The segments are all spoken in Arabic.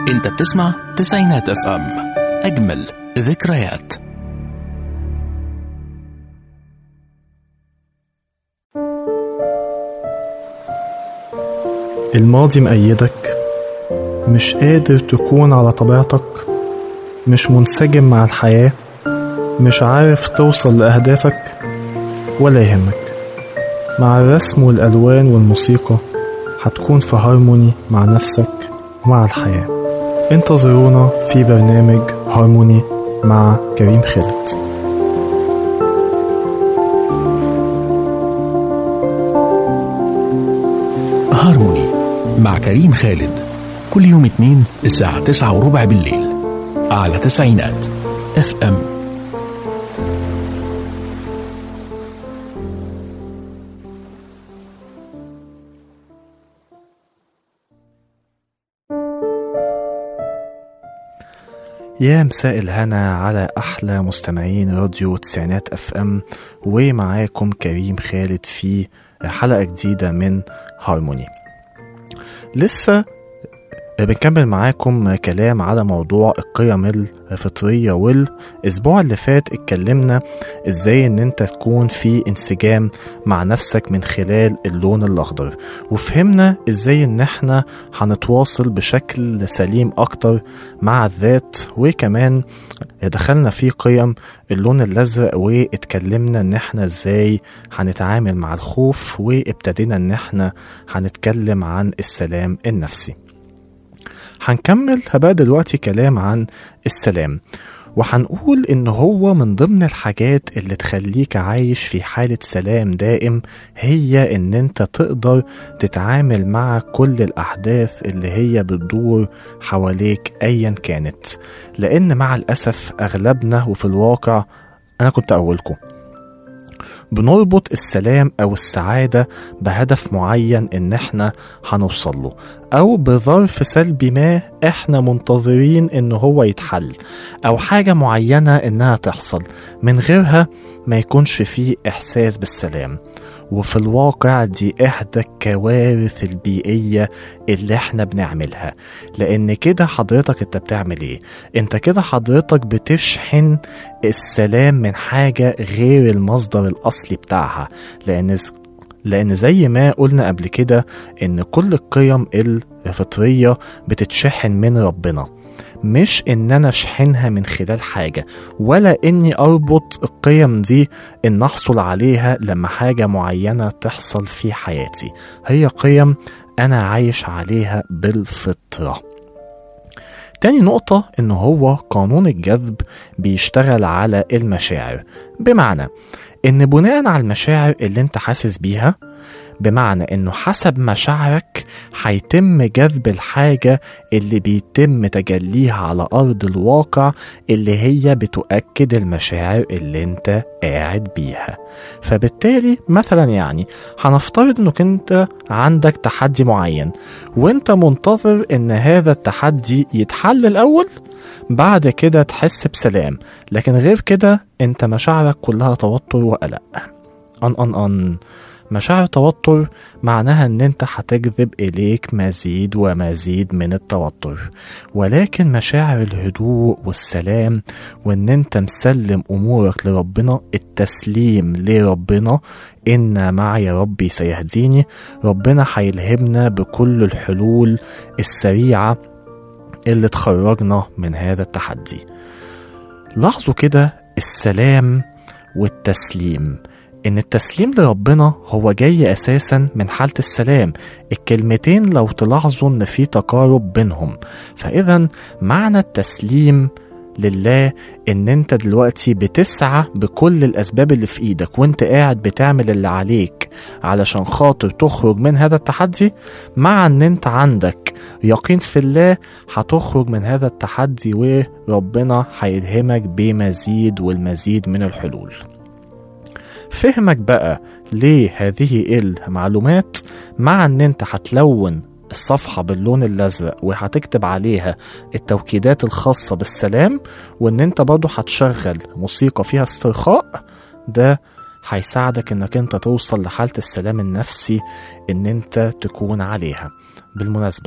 انت بتسمع تسعينات اف ام، اجمل ذكريات. الماضي مقيدك، مش قادر تكون على طبيعتك، مش منسجم مع الحياة، مش عارف توصل لأهدافك ولا يهمك. مع الرسم والألوان والموسيقى هتكون في هارموني مع نفسك ومع الحياة. انتظرونا في برنامج هارموني مع كريم خالد. هارموني مع كريم خالد كل يوم اثنين الساعة 9:15 بالليل على تسعينات اف ام. يا مساء الهنا على أحلى مستمعين راديو تسعينات اف ام، ومعاكم كريم خالد في حلقة جديدة من هارموني. لسه بنكمل معاكم كلام على موضوع القيم الفطرية، والأسبوع اللي فات اتكلمنا ازاي ان انت تكون في انسجام مع نفسك من خلال اللون الأخضر، وفهمنا ازاي ان احنا هنتواصل بشكل سليم اكتر مع الذات، وكمان دخلنا في قيم اللون الأزرق واتكلمنا ان احنا ازاي هنتعامل مع الخوف، وابتدينا ان احنا هنتكلم عن السلام النفسي. هنكمل بقى دلوقتي كلام عن السلام، وهنقول ان هو من ضمن الحاجات اللي تخليك عايش في حالة سلام دائم، هي ان انت تقدر تتعامل مع كل الاحداث اللي هي بتدور حواليك ايا كانت. لان مع الاسف اغلبنا وفي الواقع انا كنت اولكم بنربط السلام او السعادة بهدف معين ان احنا هنوصله، او بظرف سلبي ما احنا منتظرين ان هو يتحل، او حاجة معينة انها تحصل من غيرها ما يكونش فيه احساس بالسلام. وفي الواقع دي احدى الكوارث البيئية اللي احنا بنعملها، لان كده حضرتك انت بتعمل ايه؟ انت كده حضرتك بتشحن السلام من حاجة غير المصدر الاصلي بتاعها، لان زي ما قلنا قبل كده ان كل القيم الفطرية بتتشحن من ربنا، مش ان انا اشحنها من خلال حاجة، ولا اني اربط القيم دي ان احصل عليها لما حاجة معينة تحصل في حياتي. هي قيم انا عايش عليها بالفطرة. تاني نقطة ان هو قانون الجذب بيشتغل على المشاعر، بمعنى ان بناء على المشاعر اللي انت حاسس بيها، بمعنى انه حسب مشاعرك هيتم جذب الحاجة اللي بيتم تجليها على ارض الواقع، اللي هي بتؤكد المشاعر اللي انت قاعد بيها. فبالتالي مثلا يعني هنفترض انك انت عندك تحدي معين، وانت منتظر ان هذا التحدي يتحل الاول، بعد كده تحس بسلام. لكن غير كده انت مشاعرك كلها توتر وقلق. مشاعر توتر معناها ان انت هتجذب اليك مزيد ومزيد من التوتر. ولكن مشاعر الهدوء والسلام، وان انت مسلم امورك لربنا، التسليم لربنا، ان معي ربي سيهديني، ربنا هيلهمنا بكل الحلول السريعة اللي تخرجنا من هذا التحدي. لاحظوا كده السلام والتسليم، ان التسليم لربنا هو جاي اساسا من حالة السلام. الكلمتين لو تلاحظوا ان في تقارب بينهم، فاذا معنى التسليم لله ان انت دلوقتي بتسعى بكل الاسباب اللي في ايدك، وانت قاعد بتعمل اللي عليك علشان خاطر تخرج من هذا التحدي، مع ان انت عندك يقين في الله هتخرج من هذا التحدي، وربنا هيلهمك بمزيد والمزيد من الحلول. فهمك بقى لهذه المعلومات، مع ان انت هتلون الصفحة باللون الأزرق وهتكتب عليها التوكيدات الخاصة بالسلام، وان انت برضو هتشغل موسيقى فيها استرخاء، ده هيساعدك انك انت توصل لحالة السلام النفسي ان انت تكون عليها. بالمناسبة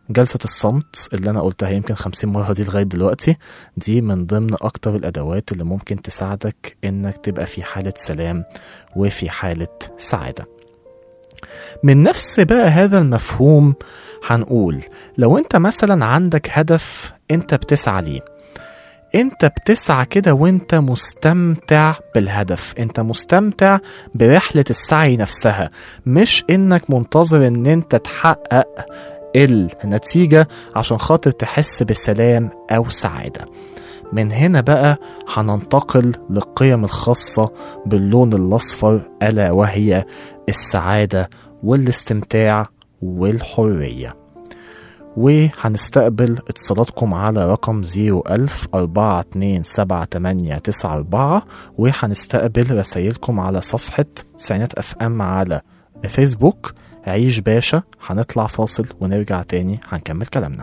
جلسة الصمت اللي أنا قلتها يمكن 50 مرة دي لغاية دلوقتي، دي من ضمن أكتر الأدوات اللي ممكن تساعدك إنك تبقى في حالة سلام وفي حالة سعادة. من نفس بقى هذا المفهوم هنقول لو أنت مثلا عندك هدف أنت بتسعى ليه، أنت بتسعى كده وأنت مستمتع بالهدف، أنت مستمتع برحلة السعي نفسها، مش إنك منتظر إن أنت تحقق النتيجة عشان خاطر تحس بسلام أو سعادة. من هنا بقى هننتقل للقيم الخاصة باللون الأصفر، ألا وهي السعادة والاستمتاع والحرية. وهنستقبل اتصالاتكم على رقم 010427894، وهنستقبل رسائلكم على صفحة تسعينات اف ام على فيسبوك. عيش باشا. هنطلع فاصل ونرجع تاني هنكمل كلامنا.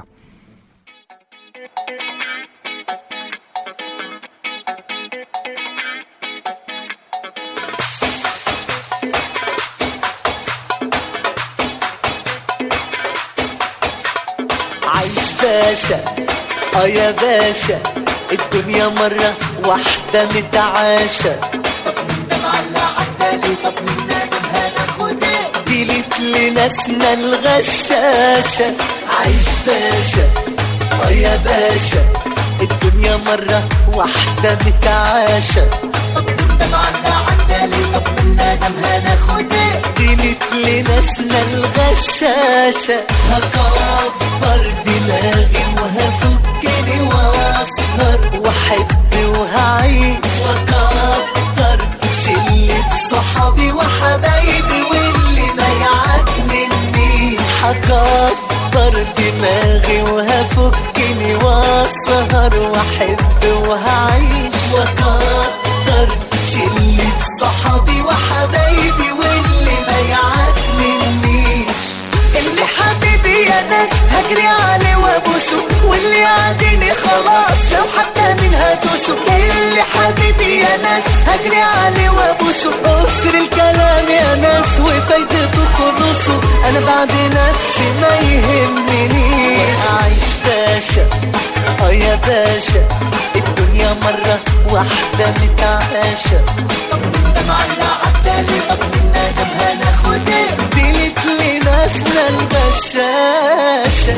عيش باشا يا باشا، الدنيا مرة واحدة متعاشة. طب من ده معلق عدالي، طب من ده هناخد ايه؟ ديلت لناسنا الغشاشة. عيش باشا يا باشا، الدنيا مرة واحدة متعاشة. طب من ده معلق عدالي، طب من ده هناخد ايه؟ ديلت لناسنا الغشاشة. هكبر دماغي وهفكني واسهر واحب وهعيش واكتر شلة صحابي وحبايبي واللي ما يعجبني. هكبر دماغي وهفكني واسهر واحب وهعيش واكتر شلة صحابي وحبايبي واللي ما يعجبني. اللي حبيبي يا ناس هجري عليه وابوسه، واللي عاديني خلاص لو حتى من هدوسه. اللي حبيبي يا ناس هجري عليه وابوسه، قصر الكلام يا ناس وفايدته خلصه. انا بعد نفسي ما يهمنيش. عايش باشا يا باشا، الدنيا مرة واحدة متعاشة. طب من ده معلق عدالي، طب من ده هناخد ايه؟ ديلت لناسنا الغشاشة.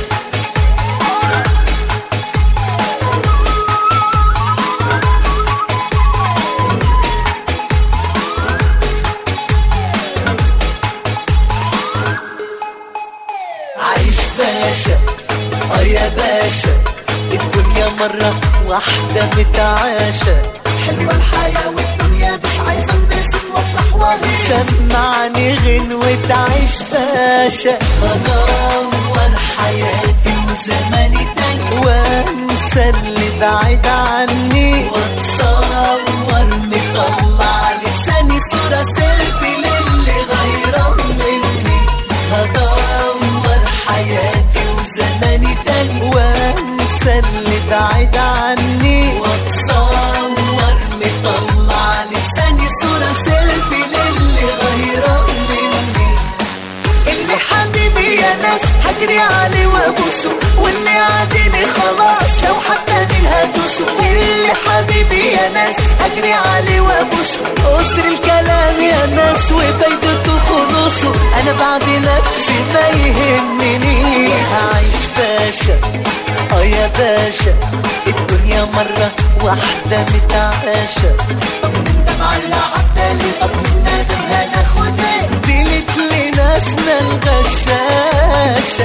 عيش باشا يا باشا، الدنيا مرة واحدة متعاشة. حلوة الحياة والدنيا بس عايزة انبسط وافرح وانسى. سمعني غنوة عيش باشا، بدور حياتي وزماني تاني وانسى اللي بعيد عني، واتصور مطلع لساني صورة سيلفي للي غيران مني. هدور حياتي وزماني تاني وانسى اللي بعيد عني، واتصور مطلع لساني صورة سيلفي للي غيران مني. اللي حبيبي يا ناس هجري عليه وابوسه، واللي عاديني خلاص لو حتى من هدوسه. اللي حبيبي يا ناس هجري عليه وابوسه، قصر الكلام يا ناس وفايدته خلصه. انا بعد نفسي ما يهمني. عايش باشا يا باشا، الدنيا مرة واحدة متعاشة. طب من ده معلق عدالي، طب من ده هناخد ايه؟ ديلت لناسنا الغشاشة.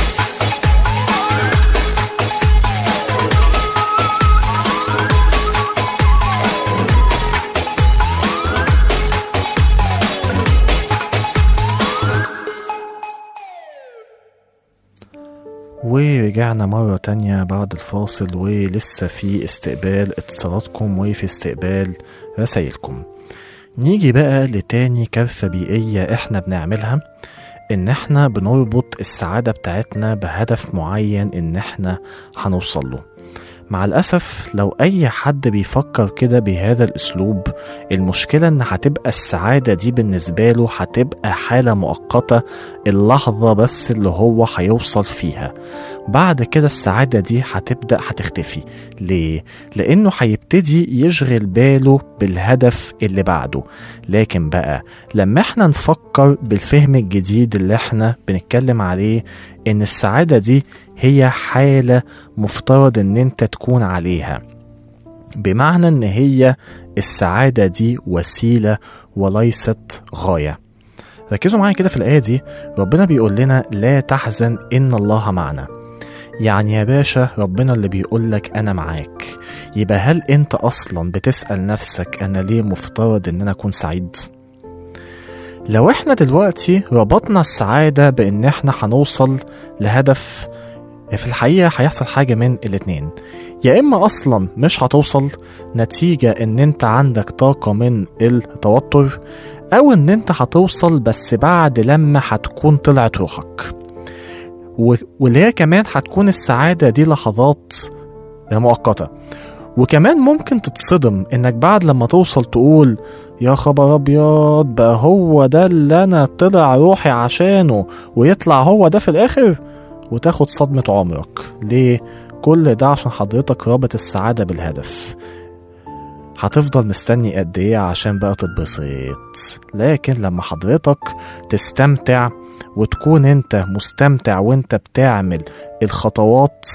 ورجعنا مرة تانية بعد الفاصل، ولسه في استقبال اتصالاتكم وفي استقبال رسائلكم. نيجي بقى لتاني كارثة بيئية احنا بنعملها، ان احنا بنربط السعادة بتاعتنا بهدف معين ان احنا هنوصل له. مع الأسف لو أي حد بيفكر كده بهذا الأسلوب، المشكلة إن هتبقى السعادة دي بالنسبة له هتبقى حالة مؤقتة، اللحظة بس اللي هو هيوصل فيها. بعد كده السعادة دي هتبدأ هتختفي. ليه؟ لأنه هيبتدي يشغل باله بالهدف اللي بعده. لكن بقى لما احنا نفكر بالفهم الجديد اللي احنا بنتكلم عليه، إن السعادة دي هي حالة مفترض ان انت تكون عليها، بمعنى ان هي السعادة دي وسيلة وليست غاية. ركزوا معايا كده في الآية دي، ربنا بيقول لنا لا تحزن إن الله معنا. يعني يا باشا ربنا اللي بيقولك أنا معاك. يبقى هل أنت أصلا بتسأل نفسك أنا ليه مفترض إن أنا أكون سعيد؟ لو احنا دلوقتي ربطنا السعادة بإن احنا هنوصل لهدف، في الحقيقة هيحصل حاجة من الاتنين. يا إما أصلا مش هتوصل نتيجة إن أنت عندك طاقة من التوتر، أو إن أنت هتوصل بس بعد لما هتكون طلعت روحك، واللي هي كمان هتكون السعادة دي لحظات مؤقتة. وكمان ممكن تتصدم إنك بعد لما توصل تقول يا خبر أبيض، بقى هو ده اللي أنا طلع روحي عشانه ويطلع هو ده في الآخر، وتاخد صدمة عمرك. ليه؟ كل ده عشان حضرتك رابط السعادة بالهدف. هتفضل مستني قد ايه عشان بقى تتبسط؟ لكن لما حضرتك تستمتع وتكون انت مستمتع وانت بتعمل الخطوات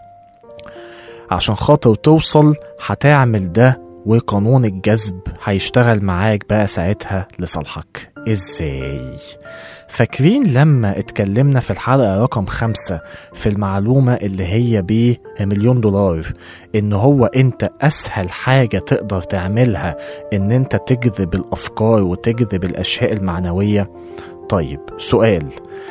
عشان خاطر توصل، هتعمل ده وقانون الجذب هيشتغل معاك بقى ساعتها لصالحك. ازاي؟ فاكرين لما اتكلمنا في الحلقة رقم 5 في المعلومة اللي هي $1,000,000، ان هو انت اسهل حاجة تقدر تعملها ان انت تجذب الافكار وتجذب الاشياء المعنوية؟ طيب سؤال،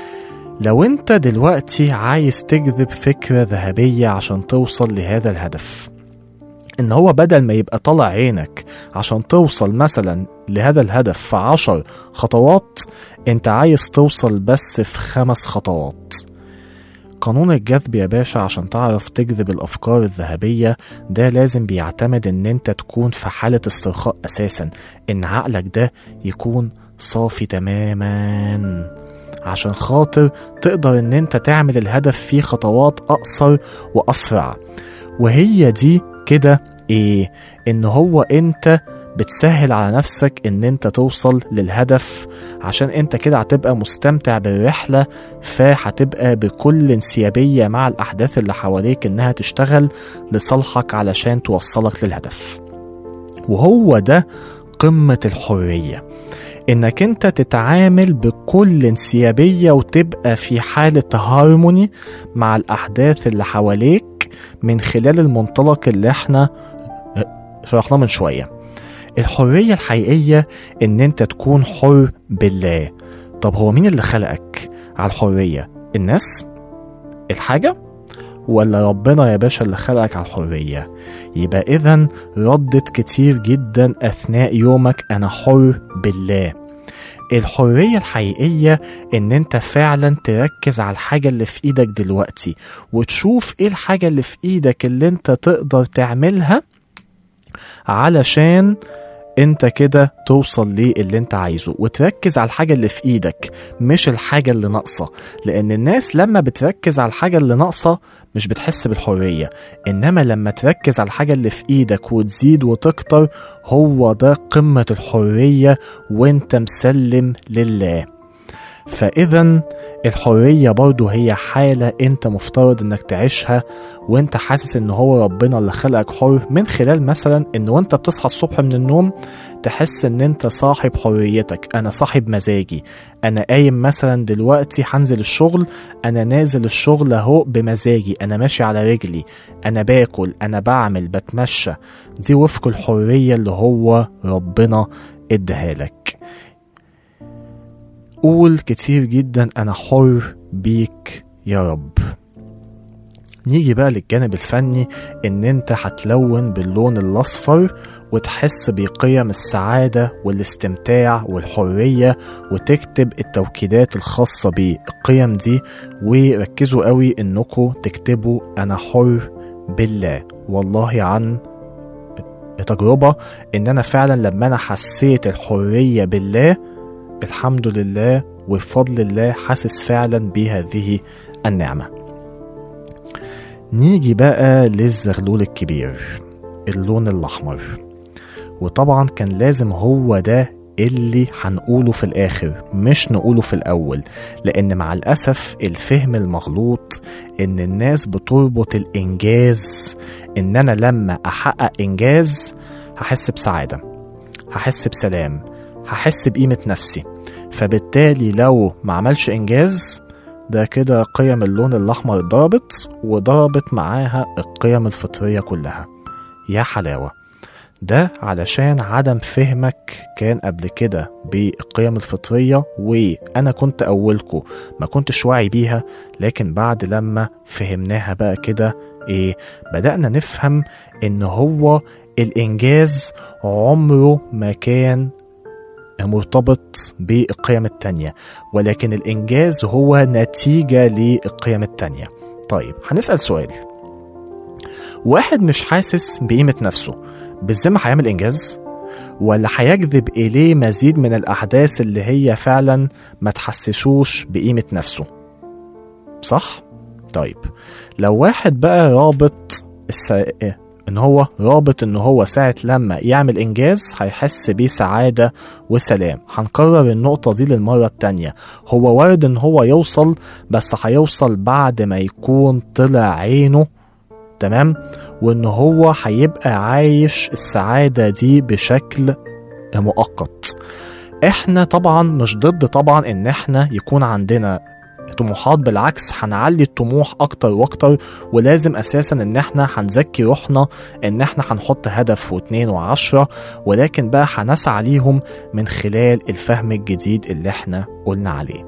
لو انت دلوقتي عايز تجذب فكرة ذهبية عشان توصل لهذا الهدف، ان هو بدل ما يبقى طلع عينك عشان توصل مثلا لهذا الهدف في 10 خطوات، انت عايز توصل بس في 5 خطوات. قانون الجذب يا باشا عشان تعرف تجذب الافكار الذهبية ده لازم بيعتمد ان انت تكون في حالة استرخاء اساسا، ان عقلك ده يكون صافي تماما عشان خاطر تقدر ان انت تعمل الهدف فيه خطوات اقصر واسرع. وهي دي كده ايه؟ ان هو انت بتسهل على نفسك ان انت توصل للهدف، عشان انت كده هتبقى مستمتع بالرحلة، فهتبقى بكل انسيابية مع الاحداث اللي حواليك انها تشتغل لصالحك علشان توصلك للهدف. وهو ده قمة الحرية، انك انت تتعامل بكل انسيابية وتبقى في حالة هارموني مع الاحداث اللي حواليك من خلال المنطلق اللي احنا شرحناه من شوية. الحرية الحقيقية ان انت تكون حر بالله. طب هو مين اللي خلقك على الحرية؟ الناس؟ الحاجة؟ ولا ربنا يا باشا اللي خلقك على الحرية؟ يبقى اذن ردت كتير جدا اثناء يومك انا حر بالله. الحرية الحقيقية ان انت فعلا تركز على الحاجة اللي في ايدك دلوقتي، وتشوف ايه الحاجة اللي في ايدك اللي انت تقدر تعملها علشان انت كده توصل ليه اللي انت عايزه، وتركز على الحاجة اللي في ايدك مش الحاجة اللي ناقصة. لان الناس لما بتركز على الحاجة اللي ناقصة مش بتحس بالحرية، انما لما تركز على الحاجة اللي في ايدك وتزيد وتكتر، هو ده قمة الحرية وانت مسلم لله. فإذا الحرية برضو هي حالة انت مفترض انك تعيشها وانت حاسس ان هو ربنا اللي خلقك حر، من خلال مثلا ان وانت بتصحى الصبح من النوم تحس ان انت صاحب حريتك، انا صاحب مزاجي، انا قايم مثلا دلوقتي هنزل الشغل، انا نازل الشغل اهو بمزاجي، انا ماشي على رجلي، انا باكل، انا بعمل، بتمشى. دي وفق الحرية اللي هو ربنا اداها لك. قول كتير جدا أنا حر بيك يا رب. نيجي بقى للجانب الفني، إن أنت هتلون باللون الأصفر وتحس بقيم السعادة والاستمتاع والحرية، وتكتب التوكيدات الخاصة بالقيم دي. وركزوا قوي إنكم تكتبوا أنا حر بالله. والله عن تجربة ان انا فعلا لما انا حسيت الحرية بالله الحمد لله وبفضل الله حاسس فعلا بهذه النعمة. نيجي بقى للزغلول الكبير، اللون الأحمر. وطبعا كان لازم هو ده اللي هنقوله في الآخر مش نقوله في الأول، لأن مع الأسف الفهم المغلوط إن الناس بتربط الإنجاز إن أنا لما أحقق إنجاز هحس بسعادة، هحس بسلام، هحس بقيمة نفسي، فبالتالي لو ما عملش إنجاز ده كده قيم اللون الأحمر ضربت وضربت معاها القيم الفطرية كلها. يا حلاوة، ده علشان عدم فهمك كان قبل كده بالقيم الفطرية، وأنا كنت أولكم ما كنتش واعي بيها، لكن بعد لما فهمناها بقى كده بدأنا نفهم إن هو الإنجاز عمره ما كان مرتبط بالقيم التانية، ولكن الإنجاز هو نتيجة للقيم التانية. طيب هنسأل سؤال، واحد مش حاسس بقيمة نفسه بالذمة هيعمل إنجاز ولا هيجذب إليه مزيد من الأحداث اللي هي فعلا ما تحسسوش بقيمة نفسه؟ صح؟ طيب لو واحد بقى رابط ان هو ساعة لما يعمل انجاز هيحس بيه سعادة وسلام، هنكرر النقطة دي للمرة التانية. هو وارد ان هو يوصل، بس هيوصل بعد ما يكون طلع عينه تمام، وان هو هيبقى عايش السعادة دي بشكل مؤقت. احنا طبعا مش ضد طبعا ان احنا يكون عندنا طموحات، بالعكس هنعلي الطموح اكتر واكتر، ولازم اساسا ان احنا هنزكي روحنا ان احنا هنحط هدف و2 و10، ولكن بقى هنسعى ليهم من خلال الفهم الجديد اللي احنا قلنا عليه.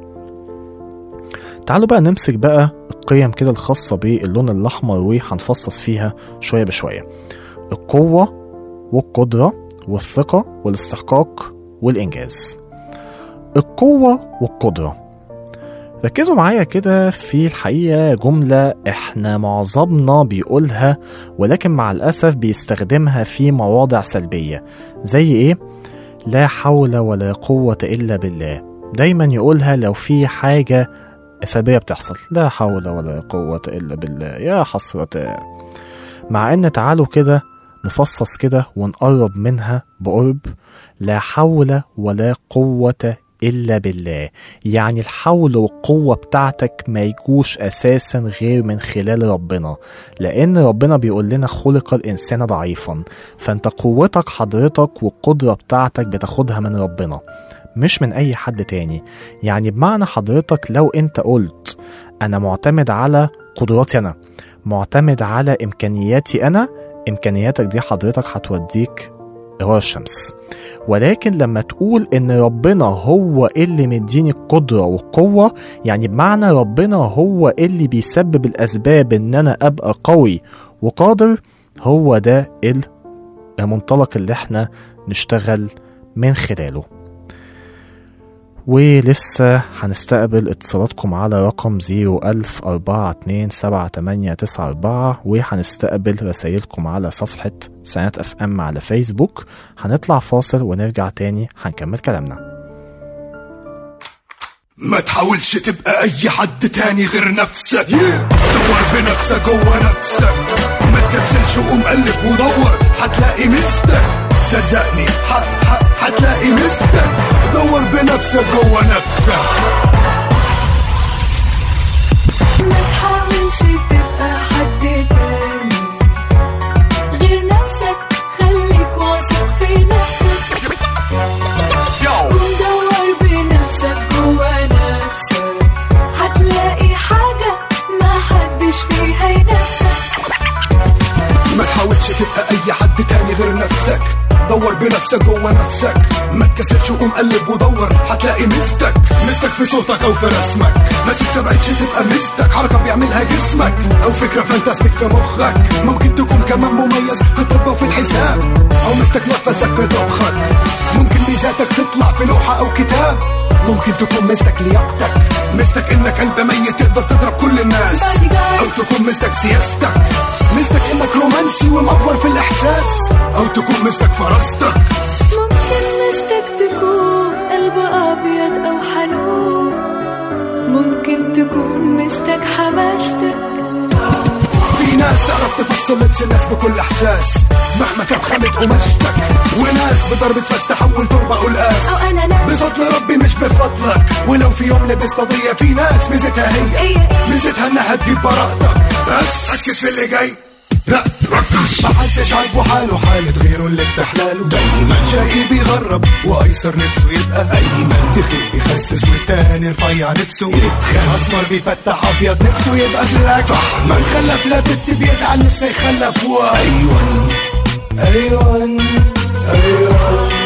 تعالوا بقى نمسك بقى القيم كده الخاصة باللون الاحمر وهنفصص فيها شوية بشوية. القوة والقدرة والثقة والاستحقاق والانجاز. القوة والقدرة، ركزوا معايا كده في الحقيقة جملة احنا معظمنا بيقولها ولكن مع الأسف بيستخدمها في مواضع سلبية. زي ايه؟ لا حول ولا قوة إلا بالله. دايما يقولها لو في حاجة سلبية بتحصل، لا حول ولا قوة إلا بالله، يا حسرة. مع ان تعالوا كده نفصص كده ونقرب منها بقرب. لا حول ولا قوة إلا بالله، يعني الحول والقوة بتاعتك ما يجوش أساسا غير من خلال ربنا، لأن ربنا بيقول لنا خلق الإنسان ضعيفا، فأنت قوتك حضرتك والقدرة بتاعتك بتاخدها من ربنا مش من أي حد تاني. يعني بمعنى حضرتك لو أنت قلت أنا معتمد على قدراتي أنا، معتمد على إمكانياتي أنا، إمكانياتك دي حضرتك هتوديك ورا الشمس. ولكن لما تقول ان ربنا هو اللي مديني القدرة والقوة، يعني بمعنى ربنا هو اللي بيسبب الاسباب ان انا ابقى قوي وقادر، هو ده المنطلق اللي احنا نشتغل من خلاله. ولسه هنستقبل اتصالاتكم على رقم 010427894، وهنستقبل رسائلكم على صفحة تسعينات اف ام على فيسبوك. هنطلع فاصل ونرجع تاني هنكمل كلامنا. ما تحاولش تبقى اي حد تاني غير نفسك، دور بنفسك جوه نفسك، ما تكسلش وقوم قلب ودور هتلاقي مستك، صدقني هتلاقي مستك، دور بنفسك جوه نفسك. ما تحاولش تبقى حد تاني غير نفسك، خليك واثق في نفسك، ودور بنفسك جوه نفسك، هتلاقي حاجة ما حدش فيها ينافسك. ما تحاولش تبقى اي حد تاني غير نفسك، دور بنفسك جوه نفسك، ما تكسلش وقوم قلب ودور هتلاقي مستك في صوتك او في رسمك، ما تستبعدش تبقى مستك حركة بيعملها جسمك او فكرة فانتاستيك في مخك، ممكن تكون كمان مميز في الطب وفي الحساب، او مستك نفسك في طبخك، ممكن ميزاتك تطلع في لوحة او كتاب، ممكن تكون مستك لياقتك، مستك انك قلب ميت تقدر تضرب كل الناس، او تكون مستك سياستك. مستك انك رومانسي ومأفور في الاحساس، او تكون مستك فرستك. ممكن مستك تكون قلب ابيض او حنون، ممكن تكون مستك حماشتك. في ناس تعرف تفصل لبس الناس بكل احساس مهما كانت خامة قماشتك، وناس بضربة فاس تحول تربة قلقاس، او انا ناس بفضل ربي مش بفضلك. ولو في يوم لبست قضية في ناس ميزتها هي ميزتها انها تجيب براءتك. بس ركز في اللي جاي، لا ركز. محدش عاجبه حاله حالة غيره اللي بتحلاله، دايما شقي بيغرب وايسر نفسه يبقى ايمن، تخيل بيخسس والتاني رفيع نفسه يتخان، اسمر بيفتح ابيض نفسه يبقى بلاك. من خلف لا بنت بيزعل نفسه يخلف. وايوان ايوان ايوان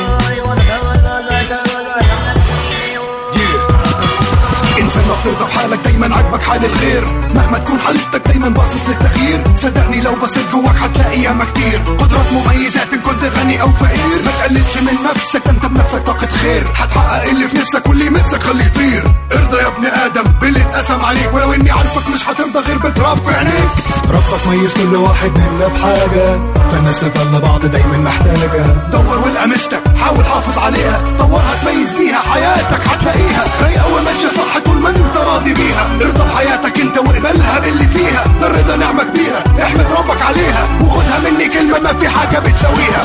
انسان ما بترضى بحالك، دايما عاجبك حال الغير، مهما تكون حالتك دايما باصص للتغيير. صدقني لو بصيت جواك هتلاقي ياما كتير قدرات مميزات ان كنت غني او فقير. ما تقللش من نفسك، انت بنفسك طاقة خير، هتحقق اللي في نفسك واللي يمسك خليه يطير. ارضى يا ابن ادم باللي اتقسم عليك، ولو اني عارفك مش هترضى غير بتراب في عينيك. ربك ميز كل واحد منا بحاجة، فالناس تضل بعض دايما محتاجة. دور والقى مستك، حاول حافظ عليها، طورها تميز بيها حياتك هتلاقيها رايقة وماشية صح طول ما انت راضي بيها. ارضى بحياتك انت واقبلها باللي فيها، ده الرضا نعمة كبيرة احمد ربك عليها، وخدها مني كلمة ما في حاجة بتساويها.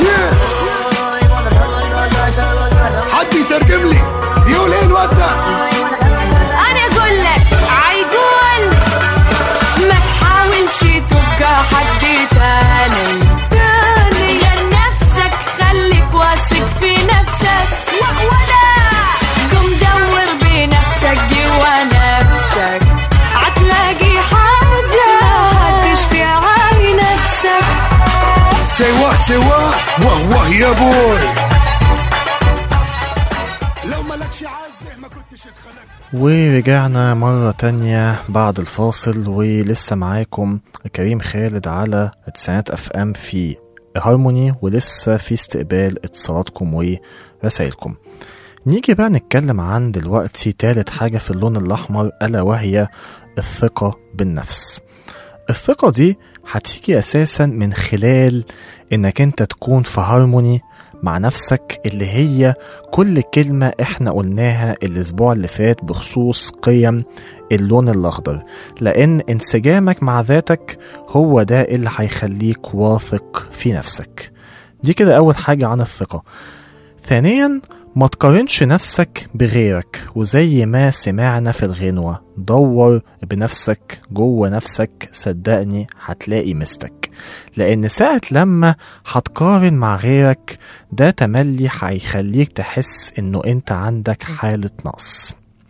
حد يترجم لي يقول ايه الواد ده؟ انا اقول لك عيقول ما تحاولش تبقى حد تاني لنفسك، خليك واثق في نفسك. ولا قم دور بنفسك جوا نفسك، هتلاقي حاجة هتشفي عين نفسك. سوا سوا واه يا بوي، لو مالكش عازه ما كنتش اتخلقت. ورجعنا مرة تانية بعد الفاصل، ولسه معاكم كريم خالد على تسعينات اف ام في هارموني، ولسه في استقبال اتصالاتكم ورسائلكم. نيجي بقى نتكلم عن دلوقتي تالت حاجة في اللون الأحمر، ألا وهي الثقة بالنفس. الثقة دي هتيجي أساسا من خلال إنك أنت تكون في هارموني مع نفسك، اللي هي كل كلمة احنا قلناها الأسبوع اللي فات بخصوص قيم اللون الأخضر، لأن انسجامك مع ذاتك هو ده اللي هيخليك واثق في نفسك. دي كده أول حاجة عن الثقة. ثانيا، ما تقارنش نفسك بغيرك، وزي ما سمعنا في الغنوة دور بنفسك جوه نفسك، صدقني هتلاقي مستك. لأن ساعة لما هتقارن مع غيرك ده تملي هيخليك تحس انه انت عندك حالة نقص.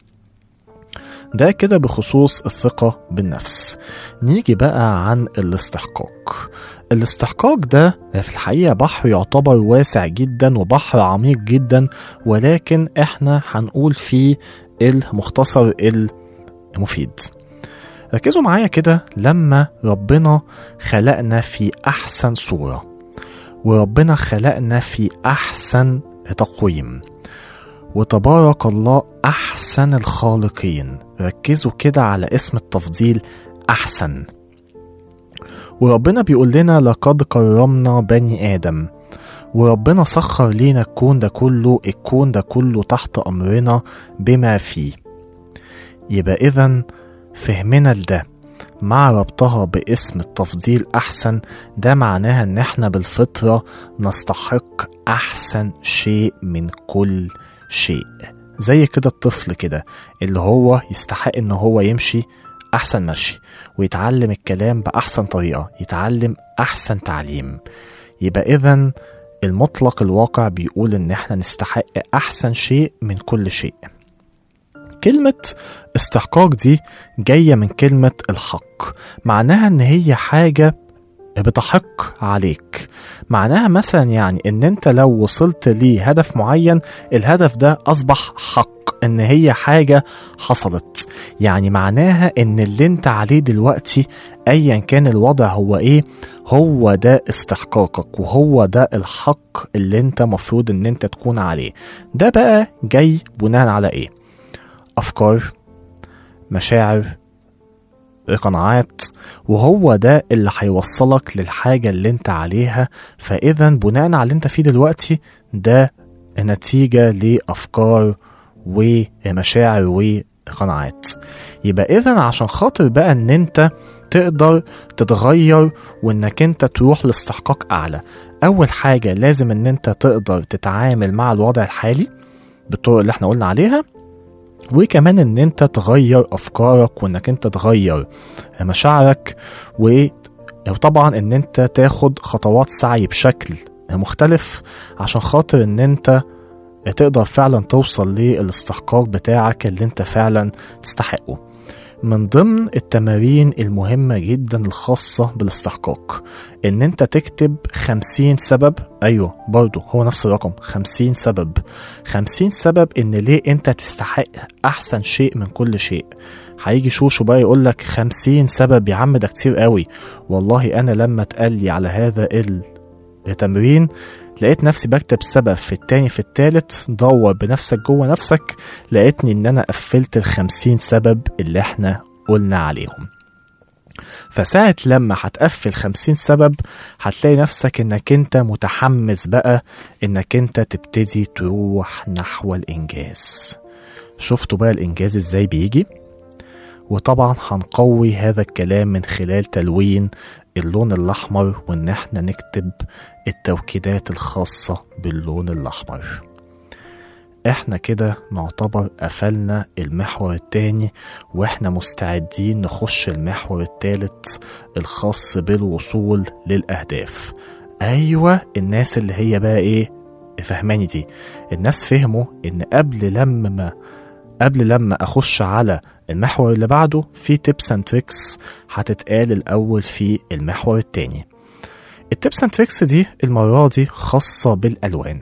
ده كده بخصوص الثقة بالنفس. نيجي بقى عن الاستحقاق. الاستحقاق ده في الحقيقة بحر يعتبر واسع جدا وبحر عميق جدا، ولكن احنا هنقول فيه المختصر المفيد. ركزوا معايا كده، لما ربنا خلقنا في أحسن صورة، وربنا خلقنا في أحسن تقويم، وتبارك الله أحسن الخالقين، ركزوا كده على اسم التفضيل أحسن. وربنا بيقول لنا لقد كرمنا بني آدم، وربنا سخر لينا الكون ده كله تحت أمرنا بما فيه. يبقى إذن فهمنا لده مع ربطها باسم التفضيل أحسن، ده معناها ان احنا بالفطرة نستحق أحسن شيء من كل شيء. زي كده الطفل كده اللي هو يستحق ان هو يمشي أحسن مشي، ويتعلم الكلام بأحسن طريقة، يتعلم أحسن تعليم. يبقى إذن المطلق الواقع بيقول ان احنا نستحق أحسن شيء من كل شيء. كلمة استحقاق دي جاية من كلمة الحق، معناها ان هي حاجة بتحق عليك. معناها مثلا يعني ان انت لو وصلت لهدف معين، الهدف ده اصبح حق، ان هي حاجة حصلت. يعني معناها ان اللي انت عليه دلوقتي ايا كان الوضع هو ايه، هو ده استحقاقك، وهو ده الحق اللي انت مفروض ان انت تكون عليه. ده بقى جاي بناء على ايه؟ أفكار، مشاعر، قناعات، وهو ده اللي هيوصلك للحاجة اللي انت عليها. فإذا بناء على اللي انت فيه دلوقتي ده نتيجة لأفكار ومشاعر وقناعات. يبقى إذن عشان خاطر بقى ان انت تقدر تتغير وانك انت تروح لاستحقاق اعلى، اول حاجة لازم ان انت تقدر تتعامل مع الوضع الحالي بالطرق اللي احنا قلنا عليها، وكمان ان انت تغير افكارك وانك انت تغير مشاعرك، وطبعا ان انت تاخد خطوات سعي بشكل مختلف عشان خاطر ان انت تقدر فعلا توصل للاستحقاق بتاعك اللي انت فعلا تستحقه. من ضمن التمارين المهمة جدا الخاصة بالاستحقاق ان انت تكتب 50 سبب، ايوه برضو هو نفس الرقم 50 سبب، 50 سبب ان ليه انت تستحق احسن شيء من كل شيء. هيجي شوشو بقى يقولك 50 سبب يا عم ده كتير قوي. والله انا لما اتقالي على هذا التمرين لقيت نفسي بكتب سبب في التاني في التالت، دور بنفسك جوه نفسك، لقيتني ان انا قفلت 50 سبب اللي احنا قلنا عليهم. فساعة لما هتقفل 50 سبب هتلاقي نفسك انك انت متحمس بقى انك انت تبتدي تروح نحو الانجاز. شفتوا بقى الانجاز ازاي بيجي؟ وطبعا هنقوي هذا الكلام من خلال تلوين اللون الأحمر، وإن احنا نكتب التوكيدات الخاصة باللون الأحمر. احنا كده نعتبر قفلنا المحور التاني، واحنا مستعدين نخش المحور التالت الخاص بالوصول للأهداف. أيوة الناس اللي هي بقى ايه فهماني دي، الناس فهموا ان قبل لما اخش على المحور اللي بعده في تيبس اند تريكس هتتقال الاول في المحور التاني. التيبس اند تريكس دي المرة دي خاصة بالالوان.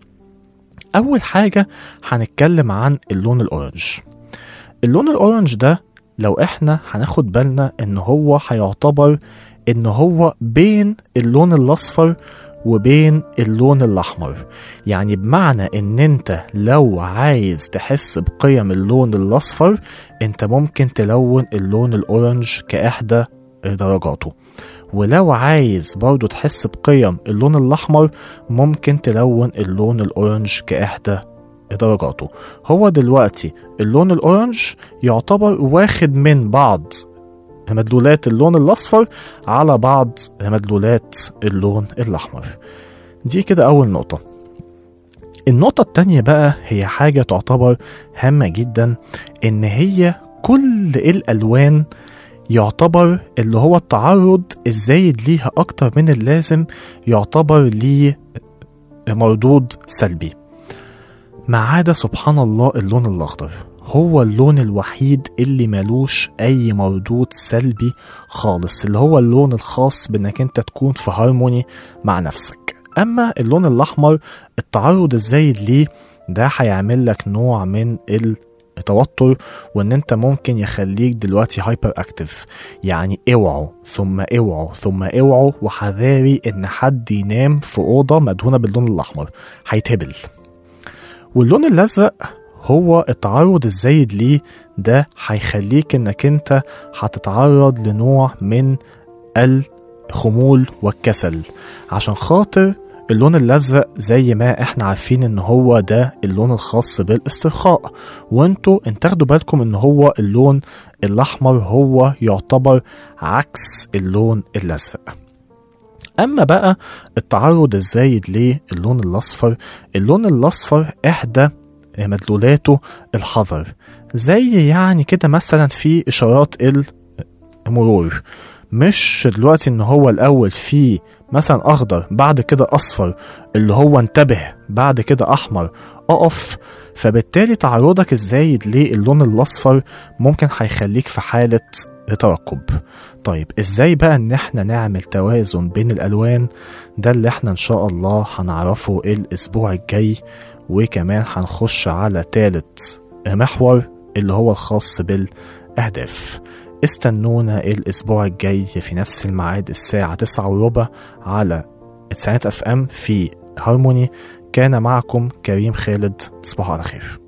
اول حاجة هنتكلم عن اللون الاورنج. اللون الاورنج ده لو احنا هناخد بالنا ان هو هيعتبر ان هو بين اللون الاصفر وبين اللون الأحمر. يعني بمعنى ان انت لو عايز تحس بقيم اللون الأصفر انت ممكن تلون اللون الأورنج كإحدى درجاته، ولو عايز برضو تحس بقيم اللون الأحمر ممكن تلون اللون الأورنج كإحدى درجاته. هو دلوقتي اللون الأورنج يعتبر واخد من بعض مدلولات اللون الأصفر على بعض مدلولات اللون الأحمر. دي كده أول نقطة. النقطة التانية بقى هي حاجة تعتبر هامة جدا، إن هي كل الألوان يعتبر اللي هو التعرض الزايد ليها أكتر من اللازم يعتبر ليه مردود سلبي، ما عدا سبحان الله اللون الأخضر. هو اللون الوحيد اللي ملوش اي مردود سلبي خالص، اللي هو اللون الخاص بانك انت تكون في هارموني مع نفسك. اما اللون الاحمر التعرض الزايد ليه ده هيعمل لك نوع من التوتر، وان انت ممكن يخليك دلوقتي هايبر اكتف. يعني اوعوا ثم اوعوا ثم اوعوا وحذاري ان حد ينام في اوضه مدهونه باللون الاحمر، هيتهبل. واللون الازرق هو التعرض الزايد ليه ده هيخليك انك انت هتتعرض لنوع من الخمول والكسل، عشان خاطر اللون الازرق زي ما احنا عارفين ان هو ده اللون الخاص بالاسترخاء، وانتوا تاخدوا بالكم ان هو اللون الاحمر هو يعتبر عكس اللون الازرق. اما بقى التعرض الزايد للون الاصفر، اللون الاصفر احدى مدلولاته الحذر، زي يعني كده مثلا في اشارات المرور، مش دلوقتي ان هو الاول في مثلا اخضر بعد كده اصفر اللي هو انتبه بعد كده احمر اقف. فبالتالي تعرضك الزايد للون الاصفر ممكن هيخليك في حالة ترقب. طيب ازاي بقى ان احنا نعمل توازن بين الالوان؟ ده اللي احنا ان شاء الله هنعرفه الاسبوع الجاي، وكمان هنخش على ثالث محور اللي هو الخاص بالاهداف. استنونا الاسبوع الجاي في نفس الميعاد الساعة 9:15 على تسعينات FM في هارموني. كان معكم كريم خالد، تصبحوا على خير.